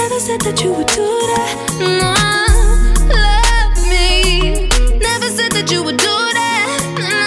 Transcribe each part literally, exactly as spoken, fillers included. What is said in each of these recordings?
Never said that you would do that. No, love me. Never said that you would do that. No,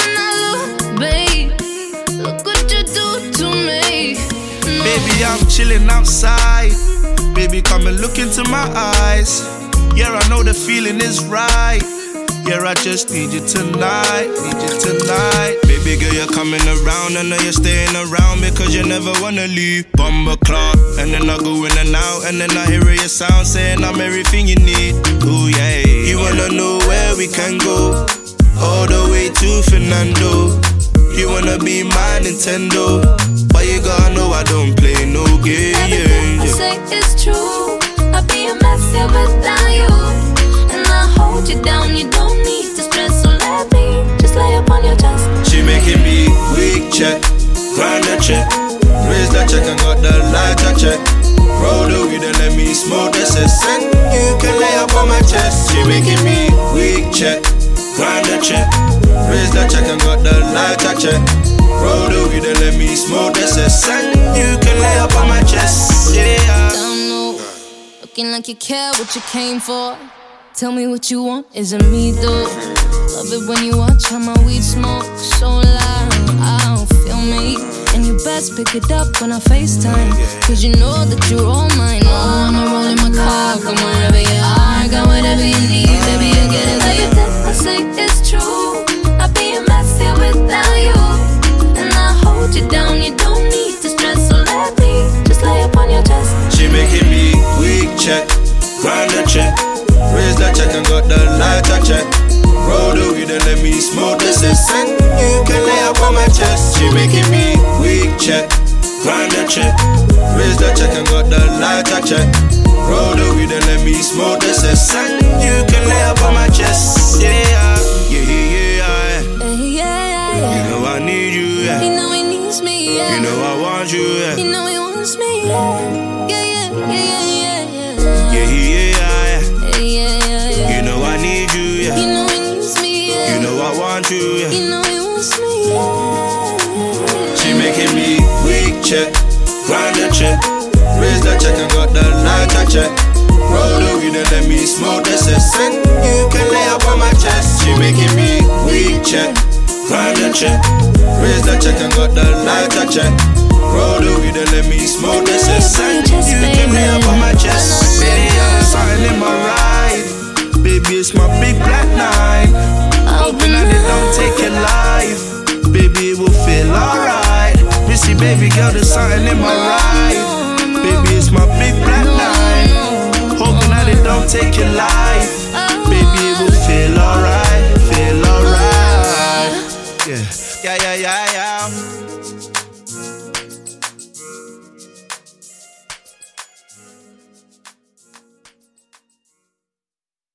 no, babe, look what you do to me. No. Baby, I'm chilling outside. Baby, come and look into my eyes. Yeah, I know the feeling is right. Yeah, I just need you tonight, need you tonight. Baby girl, you're coming around. I know you're staying around because you never wanna leave. Bumble clock, and then I go in and out, and then I hear your sound saying I'm everything you need. Ooh yeah, you wanna know where we can go, all the way to Fernando. You wanna be my Nintendo, but you gotta know I don't play no game. Everything I say is true. I'll be a mess here without you, and I'll hold you down. You don't need to stress, so let me just lay up on your chest. She making me weak check, grind the check, raise the check and got the lighter check. Roll the weed and let me smoke the cess, and you can lay up on my chest. She making me weak check, grind the check, raise the check and got the lighter check. Roll the weed and let me smoke the cess, and you can lay up on my chest. Yeah. Don't know, looking like you care what you came for. Tell me what you want, isn't me though. Love it when you watch how my weed smoke so loud, I don't feel me. And you best pick it up when I FaceTime, cause you know that you're all mine. Oh, I'ma roll in my car, come wherever you are. Got whatever you need, baby, you get it. Everything I say is true. I'll be a mess here without you, and I'll hold you down. You don't need to stress, so let me just lay up on your chest. She making me weak check, grind the check, raise the check and got the lighter check. Roll the weed and let me smoke the cess, and you can lay up on my chest. She making me weak check, grind the check, raise the check and got the lighter check. Roll the weed and let me smoke the cess, and you can lay up on my chest. Yeah, yeah, yeah, yeah, yeah, yeah, yeah. You know I need you, yeah. You know he needs me, yeah. You know I want you, yeah. You know he wants me, yeah. Yeah, yeah, yeah, yeah, yeah. Yeah, yeah, yeah, yeah, yeah, yeah. You know I need you, yeah. You know he needs me, yeah. You know I want you, yeah. You know he wants me, yeah. She making me weak check, grind the check, raise the check and got the lighter check. Roll the weed and let me smoke the cess, and you can lay up on my chest. She making me weak check, grind the check, raise the check and got the lighter check. Roll the weed and let me smoke the cess, and you can lay up on my chest. Yeah, something in my ride, baby, it's my big black nine. Hoping that it don't take your life, baby, it will feel alright. You see, baby girl, there's something in my ride, baby, it's my big black nine. Hoping that it don't take your life, baby, it will feel alright, feel alright. Yeah, yeah, yeah, yeah, yeah.